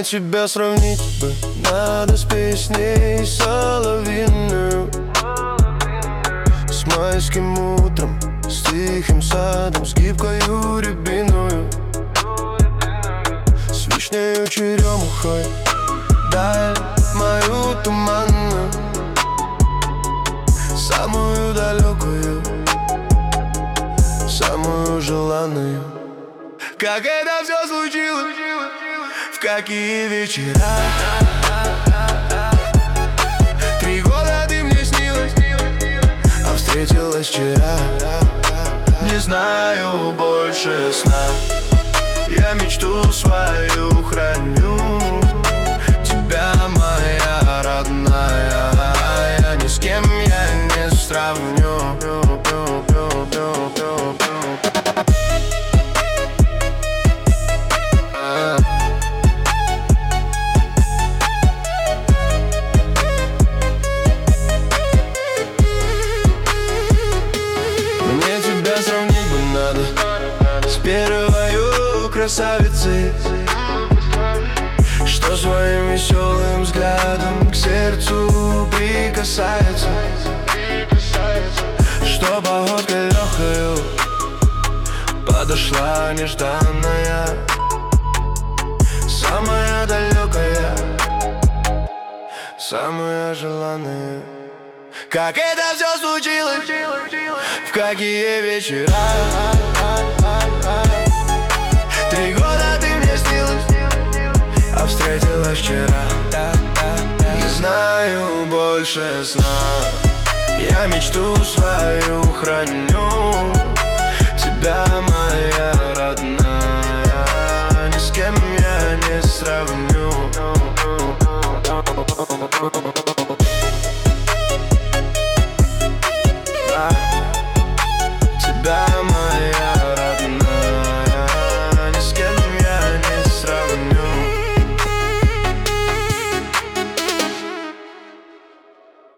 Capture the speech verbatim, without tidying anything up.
тебя сравнить бы надо с песней соловьиную, с майским утром, с тихим садом, с гибкою рябиною, с вишнею черемухой, даль мою туманную, самую далекую, самую желанную. Как это все случилось, в какие вечера? Три года ты мне снилась, а встретилась вчера. Не знаю больше сна, я мечту свою храню. Тебя, моя родная, я ни с кем я не сравню. Мне тебя сравнить бы надо с первою красавицей, что своим веселым взглядом к сердцу прикасается, что походкой легкою подошла нежданная, самая далекая, самая желанная. Как это все случилось, в какие вечера? Три года ты мне снилась, а встретилась вчера. Не знаю больше сна, я мечту свою храню. Тебя, моя родная, ни с кем я не сравню.